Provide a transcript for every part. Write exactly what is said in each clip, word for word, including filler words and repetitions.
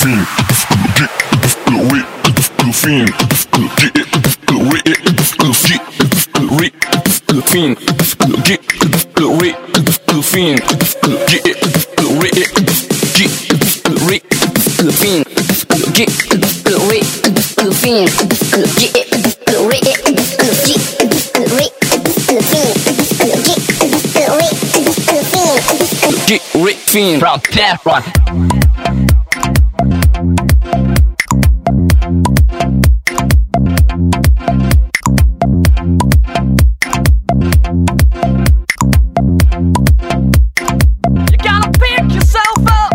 fiend, get good wit, good fiend, get it, good wit, good get, good wit, good fiend, get good wit, good fiend, get it, good wit, get good wit, good fiend, get good wit, good fiend, get it, good wit, good get good wit, good fiend, get get Rick Fiend from Death Rock. You gotta pick yourself up.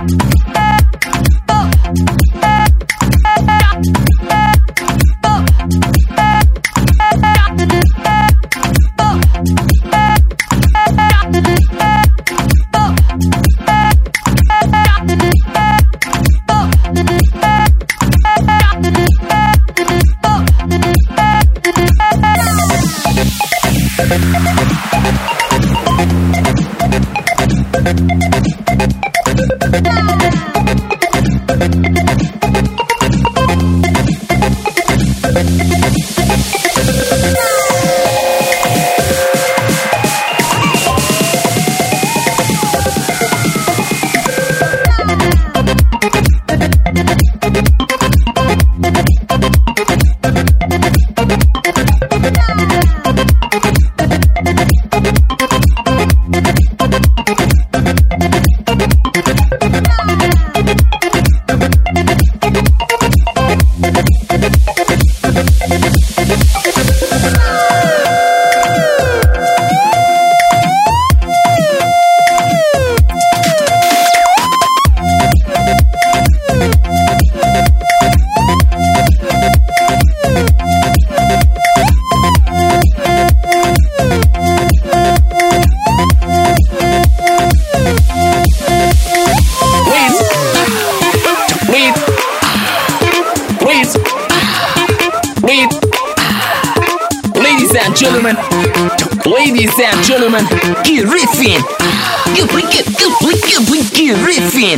Gentlemen, ladies and gentlemen, get riffing, get get get get get riffing.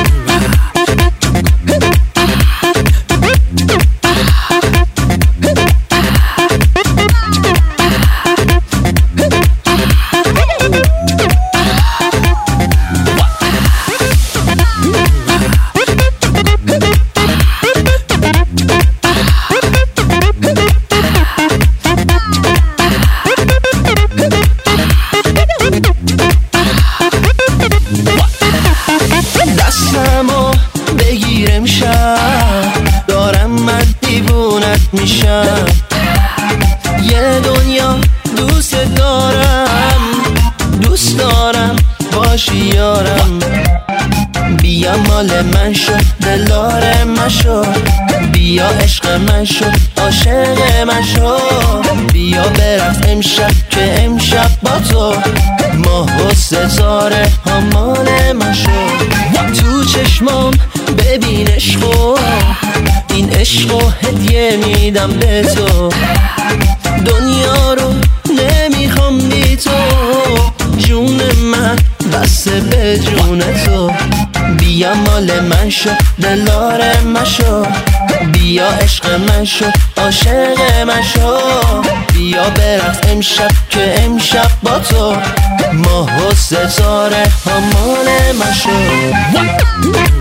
میشم یه دنیا دوست دارم دوست دارم باشی یارم بیا مال من شو دلار من شو بیا عشق من شو عاشق من شو بیا برقص امشب که امشب با تو ماه و ستاره ها مال من شو تو چشمام ببین عشقو این عشقو هدیه میدم به تو دنیا رو نمیخوام بی تو جون من بسته به جون تو بیا مال من شو دلار من شو بیا عشق من شو عاشق من شو بیا برقص امشب که امشب با تو ماه و ستاره ها مال من شو